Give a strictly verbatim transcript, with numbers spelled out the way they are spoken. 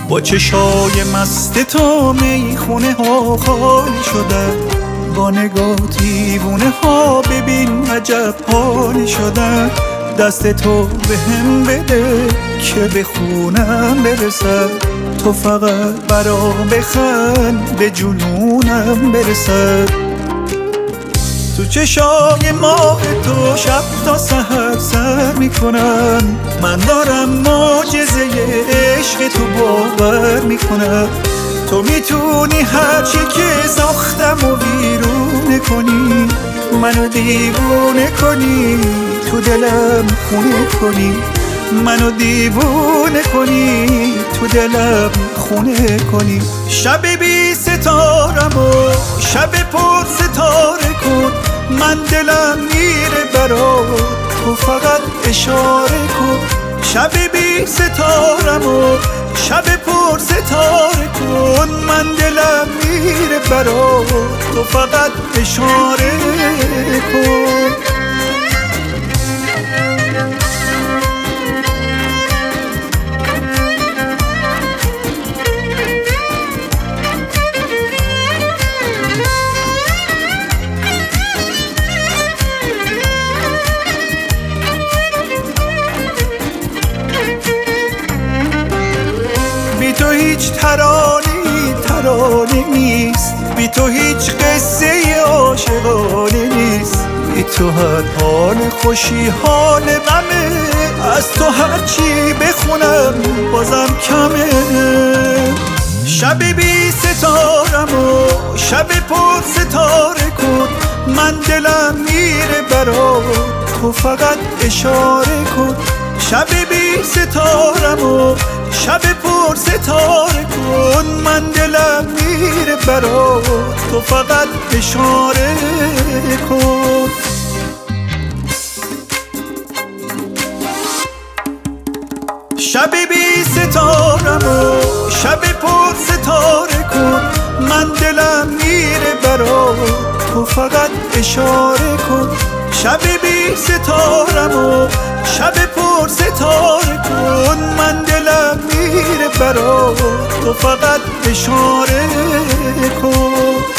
با چشای مست تو میخونه ها خالی شدن، با نگاه دیوونه ها ببین عجب حالی شدن. دست تو به هم بده که به خونم برسد، تو فقط برا بخند به جنونم برسد. تو چشای ماه تو شب تا سحر سر میکنم، من دارم معجزه عشق تو باور میکنم. تو میتونی هرچی که ساختم و ویرونه کنی، منو دیوونه کنی، تو دلم خونه کنی. منو دیوونه کنی، تو دلم خونه کنی. شب بی ستارم و شب پر ستاره کن، من دلم میره برات، تو فقط اشاره کن. شب بی ستارم و شب پر ستاره کن، من دلم میره برات، تو فقط اشاره کن. بی تو هیچ ترانه‌ای ترانه نیست، بی تو هیچ قصه عاشقانه نیست. بی تو هر حال خوشی حال غمه، از تو هرچی بخونم بازم کمه. شب بی ستارم و شب پر ستاره کن، من دلم میره برات، تو فقط اشاره کن. شب بی ستارم و شب پر ستاره کن، من دلم میره برات، تو فقط اشاره کن. شب بی ستارم و شب پر ستاره کن، من دلم میره برات، تو فقط اشاره کن. شب بی ستارم و شب پر ستاره کن، من دلم میره برات، تو فقط اشاره کن.